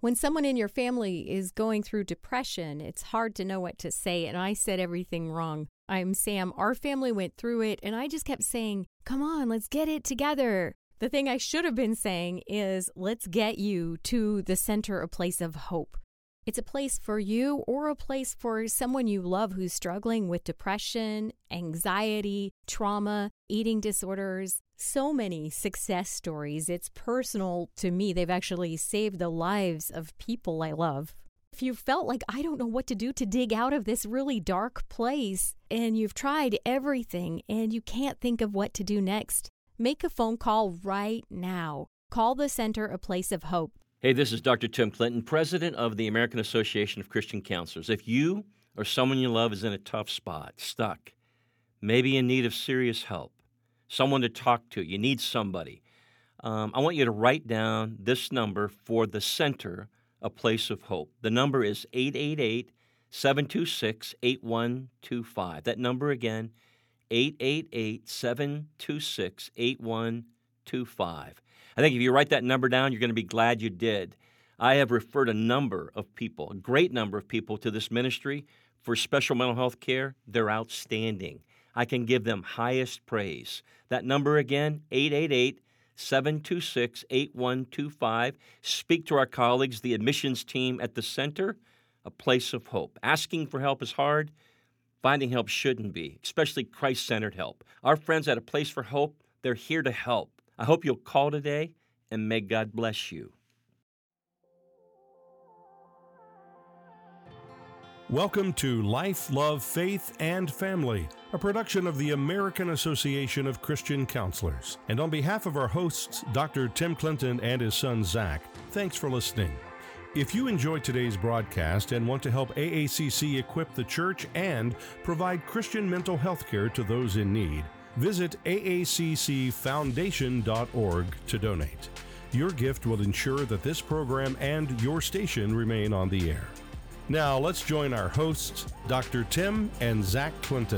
When someone in your family is going through depression, it's hard to know what to say, and I said everything wrong. I'm Sam. Our family went through it, and I just kept saying, come on, let's get it together. The thing I should have been saying is, let's get you to the center, a place of hope. It's a place for you or a place for someone you love who's struggling with depression, anxiety, trauma, eating disorders. So many success stories. It's personal to me. They've actually saved the lives of people I love. If you felt like I don't know what to do to dig out of this really dark place, and you've tried everything and you can't think of what to do next, make a phone call right now. Call the Center, a place of hope. Hey, this is Dr. Tim Clinton, president of the American Association of Christian Counselors. If you or someone you love is in a tough spot, stuck, maybe in need of serious help, someone to talk to, you need somebody, I want you to write down this number for the Center, a place of hope. The number is 888-726-8125. That number again, 888-726-8125. I think if you write that number down, you're going to be glad you did. I have referred a number of people, a great number of people, to this ministry for special mental health care. They're outstanding. I can give them highest praise. That number again, 888-726-8125. Speak to our colleagues, the admissions team at the Center, a place of hope. Asking for help is hard. Finding help shouldn't be, especially Christ-centered help. Our friends at A Place for Hope, they're here to help. I hope you'll call today, and may God bless you. Welcome to Life, Love, Faith, and Family, a production of the American Association of Christian Counselors. And on behalf of our hosts, Dr. Tim Clinton and his son Zach, thanks for listening. If you enjoyed today's broadcast and want to help AACC equip the church and provide Christian mental health care to those in need, visit aaccfoundation.org to donate. Your gift will ensure that this program and your station remain on the air. Now, let's join our hosts, Dr. Tim and Zach Clinton.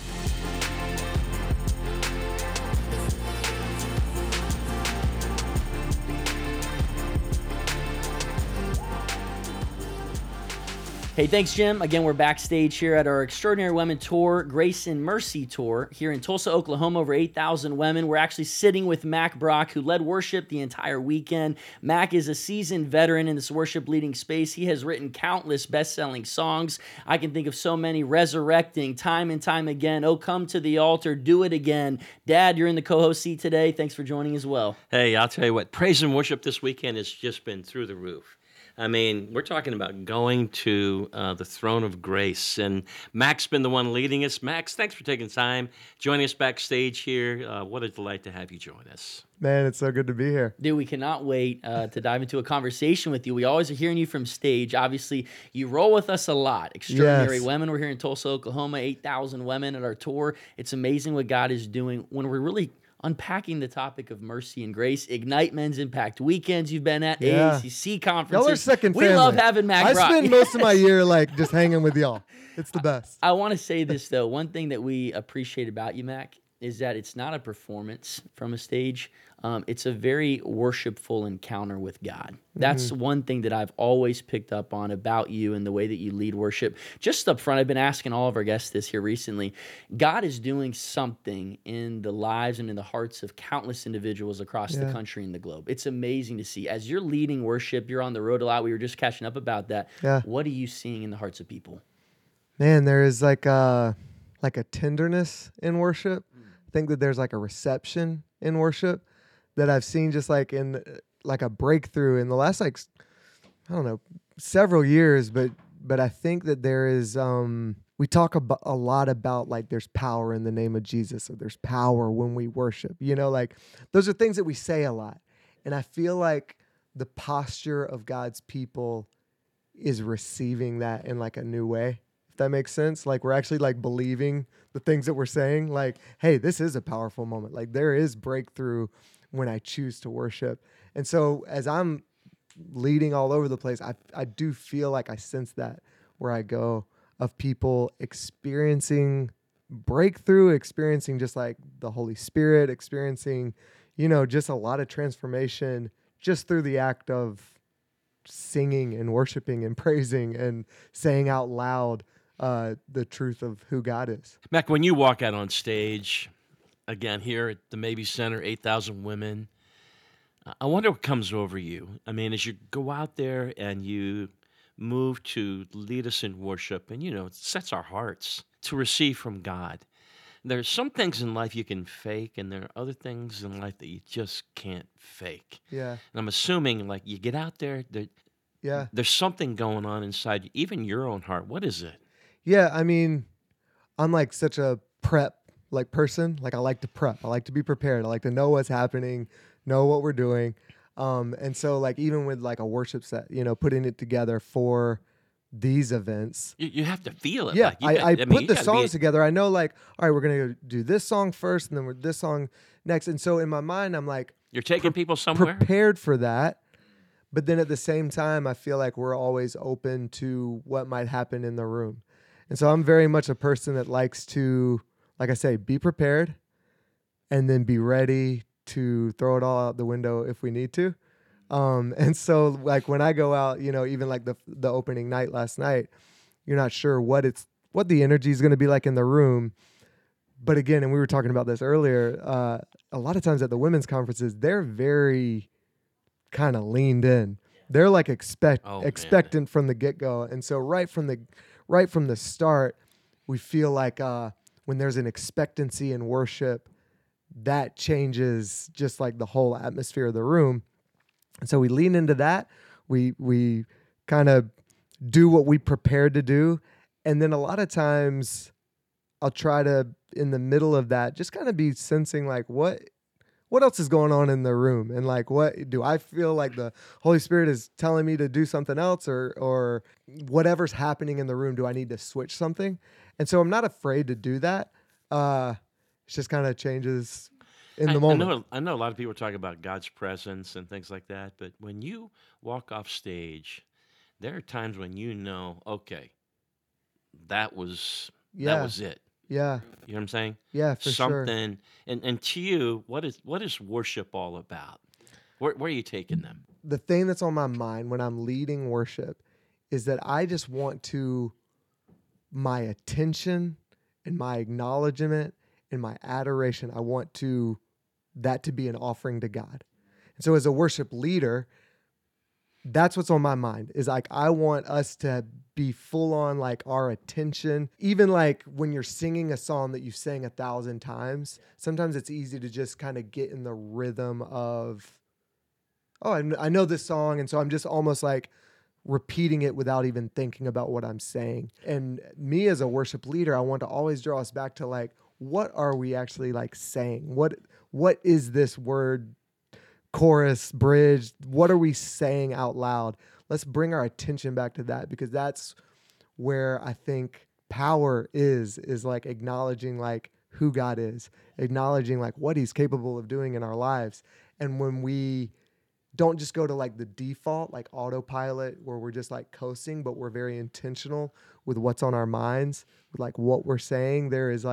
Hey, thanks, Jim. Again, we're backstage here at our Extraordinary Women Tour, Grace and Mercy Tour, here in Tulsa, Oklahoma. Over 8,000 women. We're actually sitting with Mac Brock, who led worship the entire weekend. Mac is a seasoned veteran in this worship leading space. He has written countless best-selling songs. I can think of so many: Resurrecting, Time and Time Again, Oh Come to the Altar, Do It Again. Dad, you're in the co-host seat today. Thanks for joining as well. Hey, I'll tell you what, praise and worship this weekend has just been through the roof. I mean, we're talking about going to the throne of grace, and Mac's been the one leading us. Max, thanks for taking time, joining us backstage here. What a delight to have you join us. Man, it's so good to be here. Dude, we cannot wait to dive into a conversation with you. We always are hearing you from stage. Obviously, you roll with us a lot. Extraordinary Women. We're here in Tulsa, Oklahoma, 8,000 women at our tour. It's amazing what God is doing when we're really unpacking the topic of mercy and grace. Ignite Men's Impact Weekends you've been at, AACC conferences. Y'all are second family. We love having Mac Brock. I spend most of my year just hanging with y'all. It's the best. I want to say this, though. One thing that we appreciate about you, Mac, is that it's not a performance from a stage. It's a very worshipful encounter with God. That's one thing that I've always picked up on about you and the way that you lead worship. Just up front, I've been asking all of our guests this here recently. God is doing something in the lives and in the hearts of countless individuals across the country and the globe. It's amazing to see. As you're leading worship, you're on the road a lot. We were just catching up about that. Yeah. What are you seeing in the hearts of people? Man, there is like a tenderness in worship. I think that there's like a reception in worship that I've seen just like in like a breakthrough in the last several years, but I think that there is we talk a lot about like there's power in the name of Jesus, or there's power when we worship. Like those are things that we say a lot. And I feel like the posture of God's people is receiving that in like a new way. If that makes sense. Like we're actually like believing the things that we're saying, like, hey, this is a powerful moment. Like there is breakthrough when I choose to worship. And so as I'm leading all over the place, I do feel like I sense that where I go, of people experiencing breakthrough, experiencing just like the Holy Spirit, experiencing, just a lot of transformation just through the act of singing and worshiping and praising and saying out loud the truth of who God is. Mac, when you walk out on stage, again, here at the Maybe Center, 8,000 women, I wonder what comes over you. I mean, as you go out there and you move to lead us in worship, and, it sets our hearts to receive from God. There's some things in life you can fake, and there are other things in life that you just can't fake. Yeah. And I'm assuming, like, you get out there, Yeah. there's something going on inside you, even your own heart. What is it? Yeah. I mean, I'm like such a prep person. Like I like to prep. I like to be prepared. I like to know what's happening, know what we're doing. And so like even with like a worship set, putting it together for these events. You have to feel it. Yeah, Like, I mean, put you the gotta songs together. I know like, all right, we're going to do this song first and then this song next. And so in my mind, I'm like, You're taking people somewhere? prepared for that. But then at the same time, I feel like we're always open to what might happen in the room. And so I'm very much a person that likes to, like I say, be prepared and then be ready to throw it all out the window if we need to. And so like when I go out, even like the opening night last night, you're not sure what the energy is going to be like in the room. But again, and we were talking about this earlier, a lot of times at the women's conferences, they're very kind of leaned in. They're like expectant from the get-go. And so right from the start, we feel like when there's an expectancy in worship, that changes just like the whole atmosphere of the room. And so we lean into that. We kind of do what we prepared to do. And then a lot of times I'll try to, in the middle of that, just kind of be sensing like what else is going on in the room? And like, what do I feel like the Holy Spirit is telling me to do something else or whatever's happening in the room? Do I need to switch something? And so I'm not afraid to do that. It just kind of changes in the moment. I know a lot of people talk about God's presence and things like that, but when you walk off stage, there are times when okay, that was it. Yeah. You know what I'm saying? Yeah, for sure. Something, and to you, what is worship all about? Where are you taking them? The thing that's on my mind when I'm leading worship is that I just want my attention and my acknowledgement and my adoration, I want that to be an offering to God. And so as a worship leader, that's what's on my mind is like, I want us to be full on like our attention. Even like when you're singing a song that you sang 1,000 times, sometimes it's easy to just kind of get in the rhythm of, I know this song. And so I'm just almost like repeating it without even thinking about what I'm saying. And me as a worship leader, I want to always draw us back to like, what are we actually like saying? What is this word, chorus, bridge? What are we saying out loud? Let's bring our attention back to that, because that's where I think power is like acknowledging like who God is, acknowledging like what he's capable of doing in our lives. And when we don't just go to like the default, like autopilot where we're just like coasting, but we're very intentional with what's on our minds, with like what we're saying, there's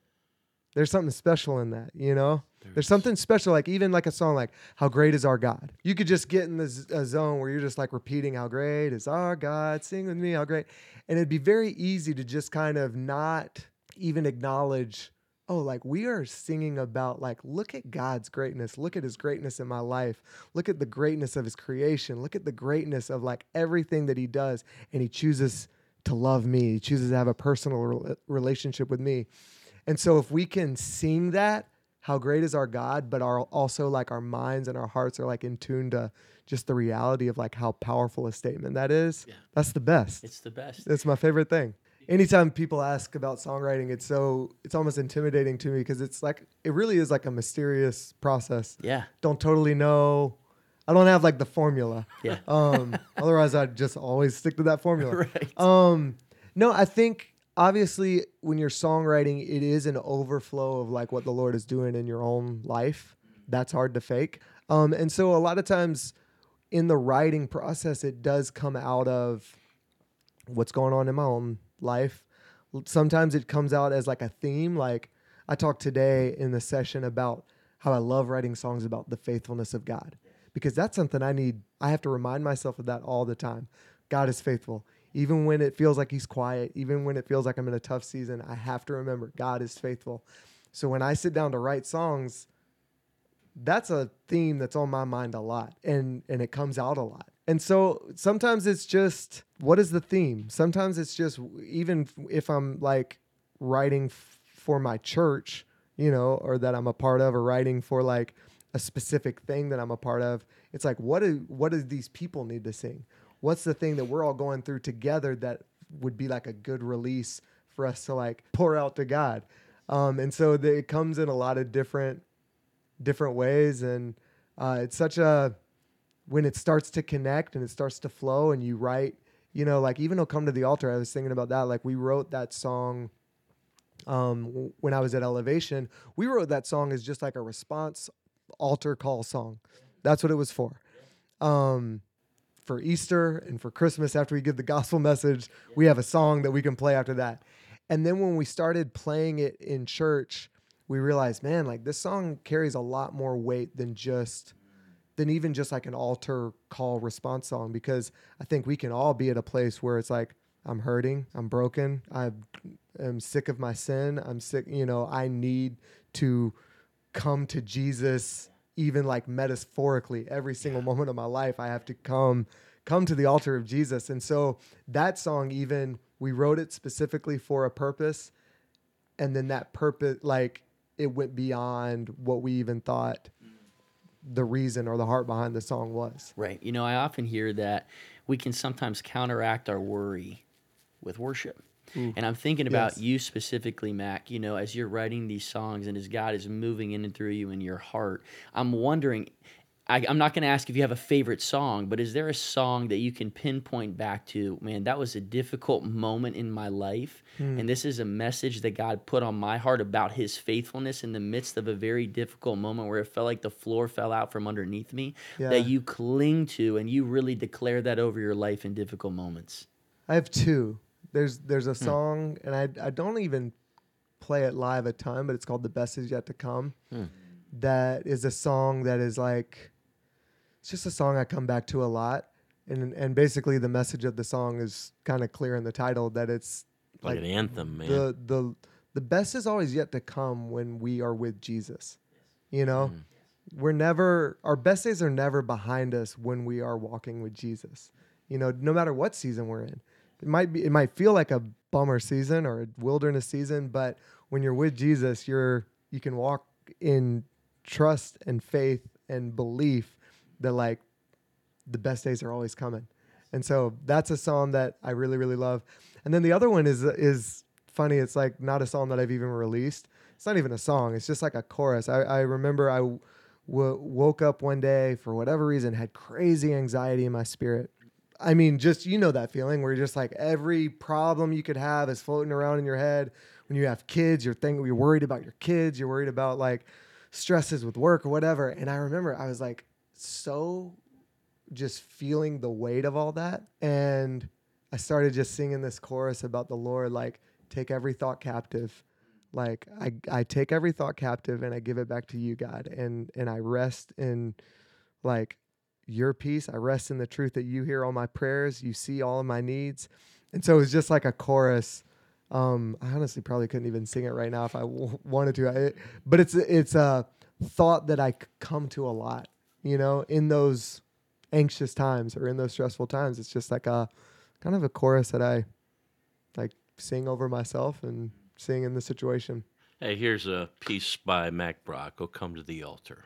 something special in that, There's something special, like even like a song like How Great Is Our God. You could just get in this zone where you're just like repeating how great is our God, sing with me, how great. And it'd be very easy to just kind of not even acknowledge, like we are singing about like, look at God's greatness. Look at his greatness in my life. Look at the greatness of his creation. Look at the greatness of like everything that he does. And he chooses to love me. He chooses to have a personal relationship with me. And so if we can sing that, how great is our God, but also like our minds and our hearts are like in tune to just the reality of like how powerful a statement that is. Yeah. That's the best. It's the best. It's my favorite thing. Anytime people ask about songwriting, it's almost intimidating to me because it's like, it really is like a mysterious process. Yeah. Don't totally know. I don't have like the formula. Yeah. Otherwise I'd just always stick to that formula. Right. No, I think obviously when you're songwriting, it is an overflow of like what the Lord is doing in your own life. That's hard to fake. And so a lot of times in the writing process, it does come out of what's going on in my own life. Sometimes it comes out as like a theme. Like I talked today in the session about how I love writing songs about the faithfulness of God, because that's something I have to remind myself of that all the time. God is faithful. Even when it feels like he's quiet, even when it feels like I'm in a tough season, I have to remember God is faithful. So when I sit down to write songs, that's a theme that's on my mind a lot, and it comes out a lot. And so sometimes it's just, what is the theme? Sometimes it's just, even if I'm like writing for my church, you know, or that I'm a part of, or writing for like a specific thing that I'm a part of, it's like, what do these people need to sing? What's the thing that we're all going through together that would be like a good release for us to like pour out to God? And so it comes in a lot of different ways. And it's such a, when it starts to connect and it starts to flow and you write, you know, like even "He'll Come to the Altar," I was thinking about that. Like we wrote that song when I was at Elevation. We wrote that song as just like a response altar call song. That's what it was for. For Easter and for Christmas, after we give the gospel message, we have a song that we can play after that. And then when we started playing it in church, we realized, man, like this song carries a lot more weight than even just like an altar call response song, because I think we can all be at a place where it's like, I'm hurting, I'm broken, I am sick of my sin, I'm sick, you know, I need to come to Jesus, even like metaphorically every single moment of my life. I have to come to the altar of Jesus. And so that song, even we wrote it specifically for a purpose. And then that purpose, like it went beyond what we even thought the reason or the heart behind the song was. Right. You know, I often hear that we can sometimes counteract our worry with worship. And I'm thinking about you specifically, Mac, you know, as you're writing these songs and as God is moving in and through you in your heart, I'm wondering, I'm not going to ask if you have a favorite song, but is there a song that you can pinpoint back to, man, that was a difficult moment in my life, and this is a message that God put on my heart about his faithfulness in the midst of a very difficult moment where it felt like the floor fell out from underneath me, that you cling to and you really declare that over your life in difficult moments? I have two. There's a song, and I don't even play it live a ton, but it's called "The Best Is Yet to Come." That is a song that is like, it's just a song I come back to a lot. And basically the message of the song is kind of clear in the title, that it's like an anthem, man. The best is always yet to come when we are with Jesus. You know, our best days are never behind us when we are walking with Jesus. You know, no matter what season we're in. It might feel like a bummer season or a wilderness season, but when you're with Jesus, you can walk in trust and faith and belief that like the best days are always coming. And so that's a song that I really, really love. And then the other one is funny. It's like not a song that I've even released. It's not even a song. It's just like a chorus. I remember I woke up one day, for whatever reason, had crazy anxiety in my spirit. I mean, just, you know, that feeling where you're just like every problem you could have is floating around in your head. When you have kids, you're worried about your kids. You're worried about like stresses with work or whatever. And I remember I was like so just feeling the weight of all that. And I started just singing this chorus about the Lord, like, take every thought captive. Like I take every thought captive and I give it back to you, God. And I rest in like your peace. I rest in the truth that you hear all my prayers. You see all of my needs. And so it was just like a chorus. I honestly probably couldn't even sing it right now if I wanted to. But it's a thought that I come to a lot, you know, in those anxious times or in those stressful times. It's just like a kind of a chorus that I like sing over myself and sing in the situation. Hey, here's a piece by Mac Brock. "He'll Come to the Altar."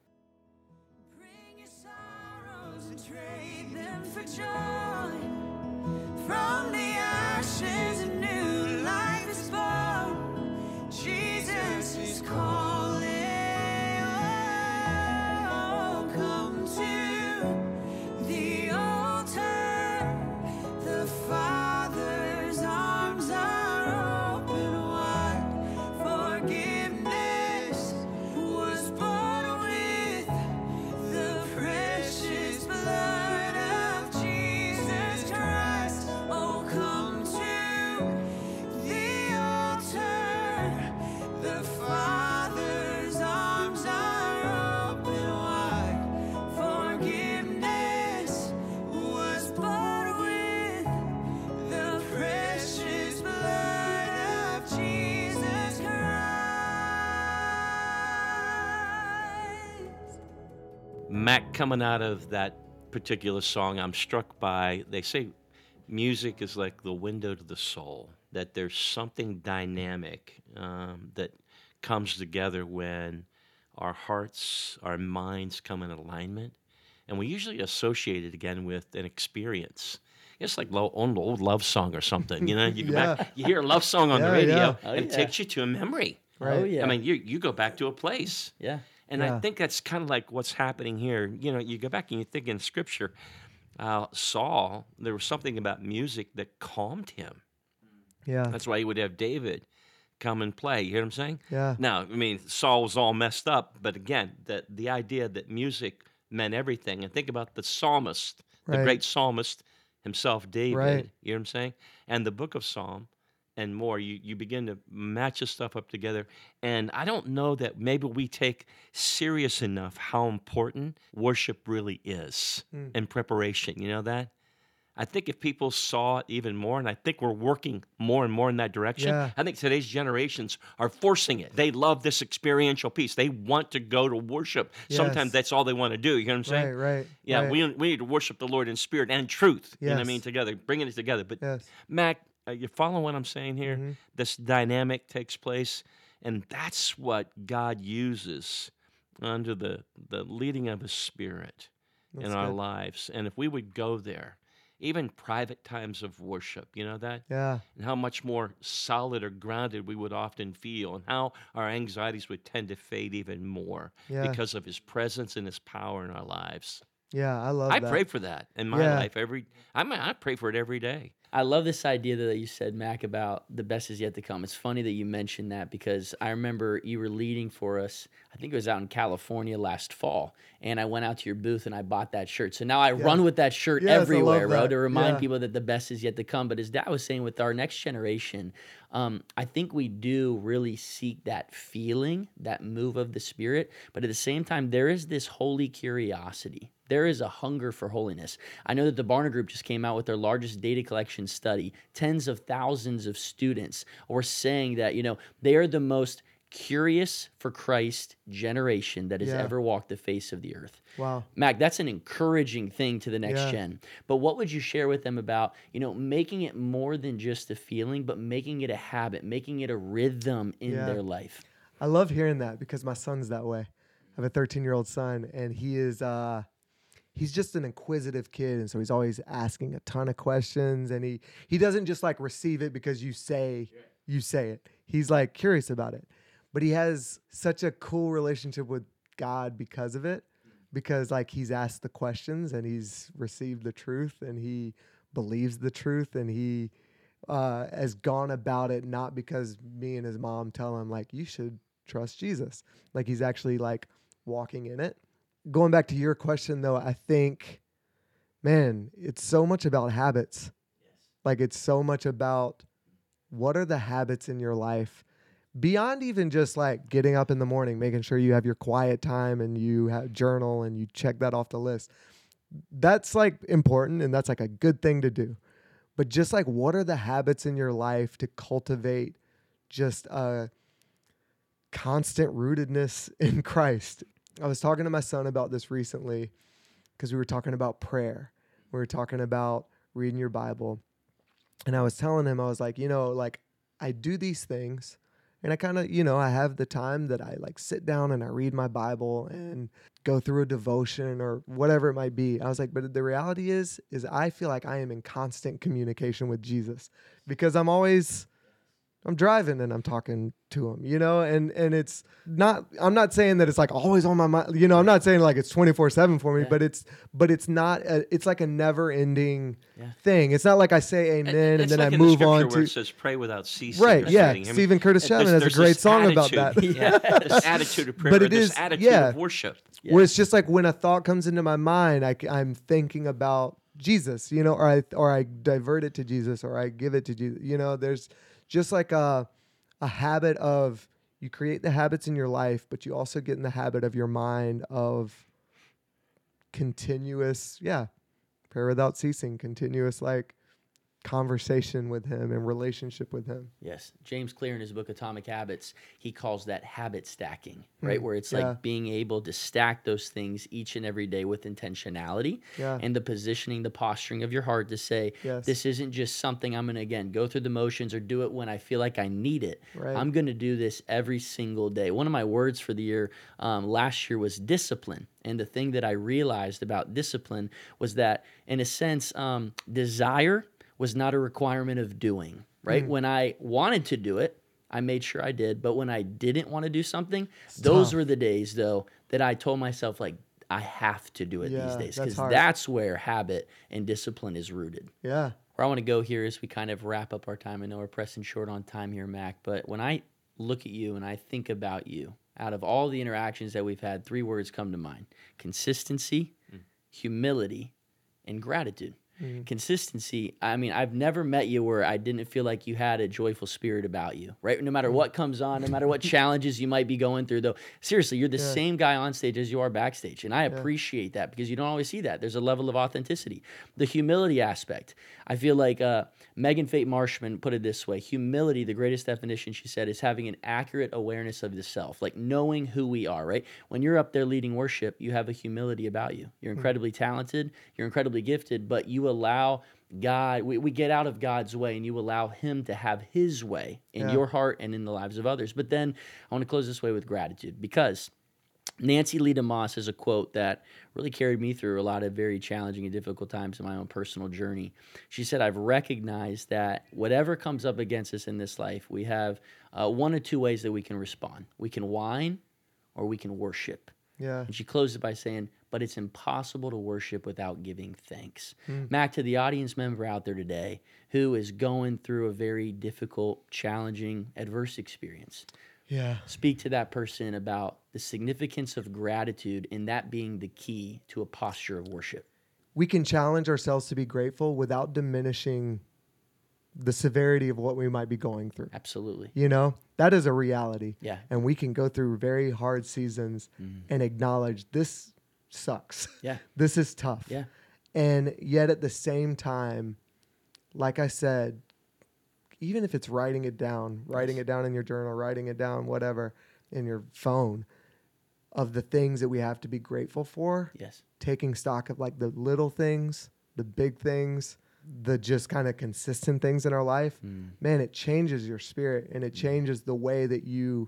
Trade them for joy. From the ashes a new life is born. Jesus is calling. Oh, come to the altar. The Father's arms are open wide. Forgiveness was bought with the precious blood of Jesus. Mac, coming out of that particular song, I'm struck by, they say music is like the window to the soul, that there's something dynamic that comes together when our hearts, our minds come in alignment. And we usually associate it again with an experience. It's like an old love song or something. You know, you go back, you hear a love song on the Yeah, radio, yeah. Oh, and it yeah. takes you to a memory. Right. Oh, yeah. I mean, you go back to a place. Yeah. And Yeah. I think that's kind of like what's happening here. You know, you go back and you think in Scripture, Saul, there was something about music that calmed him. Yeah. That's why he would have David come and play. You hear what I'm saying? Yeah. Now, I mean, Saul was all messed up, but again, the idea that music meant everything. And think about the psalmist, the Right. great psalmist himself, David. Right. You know what I'm saying? And the book of Psalm and more. You begin to match this stuff up together. And I don't know that maybe we take serious enough how important worship really is in preparation. You know that? I think if people saw it even more, and I think we're working more and more in that direction, Yeah. I think today's generations are forcing it. They love this experiential piece. They want to go to worship. Sometimes Yes. that's all they want to do. You know what I'm saying? Right. Yeah, right. we need to worship the Lord in spirit and truth. You know what I Yes. mean? Together, bringing it together. But Yes. Mac, you follow what I'm saying here? Mm-hmm. This dynamic takes place, and that's what God uses under the leading of His Spirit That's in our good. lives. And if we would go there, even private times of worship, you know that? Yeah. And how much more solid or grounded we would often feel, and how our anxieties would tend to fade even more Yeah. because of His presence and His power in our lives. Yeah. I love I that. pray for that in my Yeah. life I pray for it every day. I love this idea that you said, Mac, about the best is yet to come. It's funny that you mentioned that because I remember you were leading for us. I think it was out in California last fall, and I went out to your booth and I bought that shirt. So now I run with that shirt Yes, I love everywhere, bro, that. to remind Yeah. people that the best is yet to come. But as Dad was saying, with our next generation, I think we do really seek that feeling, that move of the Spirit. But at the same time, there is this holy curiosity. There is a hunger for holiness. I know that the Barna Group just came out with their largest data collection study. Tens of thousands of students were saying that, they are the most curious for Christ generation that has Yeah. ever walked the face of the earth. Wow. Mac, that's an encouraging thing to the next Yeah. gen. But what would you share with them about, making it more than just a feeling, but making it a habit, making it a rhythm in Yeah. their life? I love hearing that because my son's that way. I have a 13-year-old son, and he is he's just an inquisitive kid, and so he's always asking a ton of questions, and he doesn't just like receive it because you say it. He's like curious about it. But he has such a cool relationship with God because of it, because like he's asked the questions and he's received the truth and he believes the truth, and he has gone about it not because me and his mom tell him like you should trust Jesus. Like he's actually like walking in it. Going back to your question though, I think, man, it's so much about habits. Like it's so much about what are the habits in your life beyond even just like getting up in the morning, making sure you have your quiet time and you have journal and you check that off the list. That's like important and that's like a good thing to do. But just like what are the habits in your life to cultivate just a constant rootedness in Christ? I was talking to my son about this recently because we were talking about prayer. We were talking about reading your Bible. And I was telling him, I was like, like I do these things and I kind of, I have the time that I like sit down and I read my Bible and go through a devotion or whatever it might be. I was like, but the reality is I feel like I am in constant communication with Jesus because I'm driving and I'm talking to him, and it's not, I'm not saying that it's like always on my mind, I'm not saying like it's 24/7 for me, Yeah. but it's not, it's like a never ending thing. It's not like I say amen and it's then like I in the move scripture on where to, it says pray without ceasing. right. or Yeah. something. I mean, Stephen Curtis Chapman has a there's great this song about attitude. that. Yeah, this attitude of prayer, But it this is- attitude yeah. of worship. Where it's just like when a thought comes into my mind, I'm thinking about Jesus, or I divert it to Jesus or I give it to Jesus. There's just like a habit of, you create the habits in your life, but you also get in the habit of your mind of continuous, prayer without ceasing, continuous like conversation with him and relationship with him. Yes. James Clear in his book Atomic Habits, he calls that habit stacking, right? Where it's like being able to stack those things each and every day with intentionality and the positioning, the posturing of your heart to say, this isn't just something I'm going to, again, go through the motions or do it when I feel like I need it. Right. I'm going to do this every single day. One of my words for the year last year was discipline. And the thing that I realized about discipline was that, in a sense, desire was not a requirement of doing, right? When I wanted to do it, I made sure I did. But when I didn't want to do something, those were the days, though, that I told myself, like, I have to do it these days. Because that's where habit and discipline is rooted. Yeah. Where I want to go here is we kind of wrap up our time. I know we're pressing short on time here, Mac. But when I look at you and I think about you, out of all the interactions that we've had, 3 words come to mind: consistency, humility, and gratitude. Consistency, I mean, I've never met you where I didn't feel like you had a joyful spirit about you, right? No matter what comes on, no matter what challenges you might be going through, though, seriously, you're the same guy on stage as you are backstage. And I appreciate that because you don't always see that. There's a level of authenticity. The humility aspect, I feel like Megan Fate Marshman put it this way: humility, the greatest definition, she said, is having an accurate awareness of the self, like knowing who we are, right? When you're up there leading worship, you have a humility about you. You're incredibly talented, you're incredibly gifted, but you allow God, we get out of God's way and you allow him to have his way in your heart and in the lives of others. But then I want to close this way with gratitude, because Nancy Lee DeMoss has a quote that really carried me through a lot of very challenging and difficult times in my own personal journey. She said, I've recognized that whatever comes up against us in this life, we have 1 or 2 ways that we can respond. We can whine or we can worship. Yeah. And she closed it by saying, but it's impossible to worship without giving thanks. Mac, to the audience member out there today who is going through a very difficult, challenging, adverse experience, speak to that person about the significance of gratitude and that being the key to a posture of worship. We can challenge ourselves to be grateful without diminishing the severity of what we might be going through. Absolutely. You know, that is a reality. Yeah. And we can go through very hard seasons and acknowledge this sucks. Yeah. This is tough. Yeah. And yet at the same time, like I said, even if it's writing it down in your journal, writing it down, whatever, in your phone, of the things that we have to be grateful for. Yes. Taking stock of like the little things, the big things, the just kind of consistent things in our life, man, it changes your spirit and it changes the way that you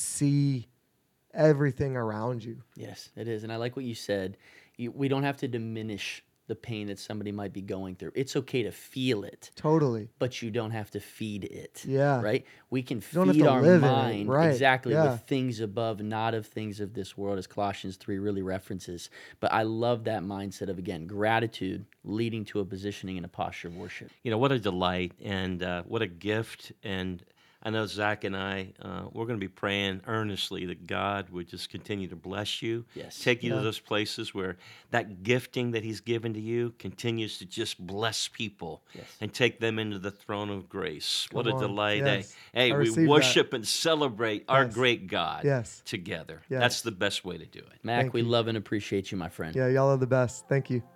see everything around you. Yes, it is. And I like what you said. We don't have to diminish the pain that somebody might be going through. It's okay to feel it. Totally. But you don't have to feed it. Yeah. Right? We can don't have feed to our live in it. mind Right. exactly Yeah. with things above, not of things of this world, as Colossians 3 really references. But I love that mindset of, again, gratitude leading to a positioning and a posture of worship. You know, what a delight and what a gift. And I know Zach and I, we're going to be praying earnestly that God would just continue to bless you, Yes. take you to those places where that gifting that he's given to you continues to just bless people and take them into the throne of grace. What a on. delight. Yes. Hey, I we receive worship and celebrate our Yes. great God Yes. together. Yes. That's the best way to do it. Mac, Thank we you. love and appreciate you, my friend. Yeah, y'all are the best. Thank you.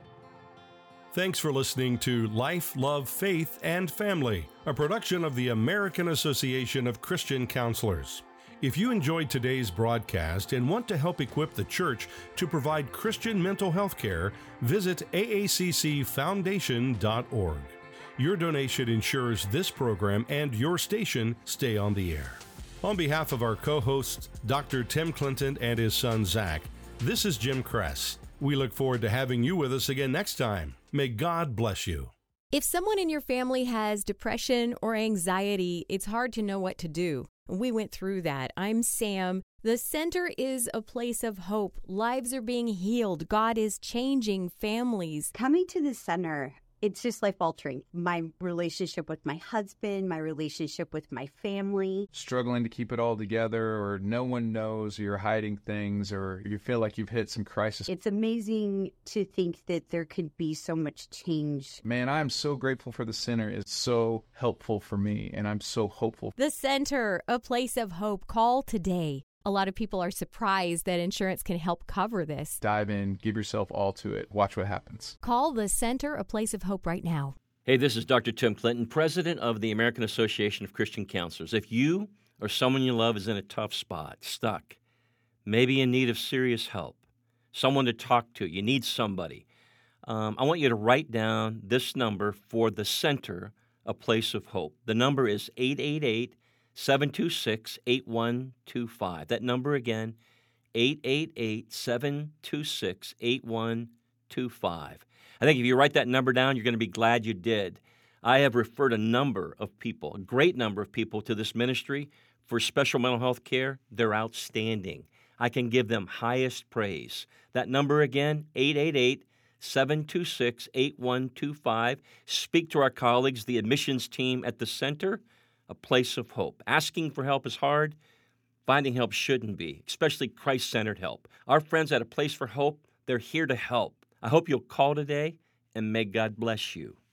Thanks for listening to Life, Love, Faith, and Family, a production of the American Association of Christian Counselors. If you enjoyed today's broadcast and want to help equip the church to provide Christian mental health care, visit aaccfoundation.org. Your donation ensures this program and your station stay on the air. On behalf of our co-hosts, Dr. Tim Clinton and his son Zach, this is Jim Kress. We look forward to having you with us again next time. May God bless you. If someone in your family has depression or anxiety, it's hard to know what to do. We went through that. I'm Sam. The center is a place of hope. Lives are being healed. God is changing families. Coming to the center, it's just life altering. My relationship with my husband, my relationship with my family. Struggling to keep it all together, or no one knows, or you're hiding things, or you feel like you've hit some crisis. It's amazing to think that there could be so much change. Man, I'm so grateful for the center. It's so helpful for me, and I'm so hopeful. The center, a place of hope. Call today. A lot of people are surprised that insurance can help cover this. Dive in, give yourself all to it. Watch what happens. Call the center, a place of hope right now. Hey, this is Dr. Tim Clinton, president of the American Association of Christian Counselors. If you or someone you love is in a tough spot, stuck, maybe in need of serious help, someone to talk to, you need somebody, I want you to write down this number for the center, A Place of Hope. The number is 888-726-8125. That number again, 888-726-8125. I think if you write that number down, you're going to be glad you did. I have referred a number of people, a great number of people, to this ministry for special mental health care. They're outstanding. I can give them highest praise. That number again, 888-726-8125. Speak to our colleagues, the admissions team at the center, A Place of Hope. Asking for help is hard. Finding help shouldn't be, especially Christ-centered help. Our friends at A Place for Hope, they're here to help. I hope you'll call today, and may God bless you.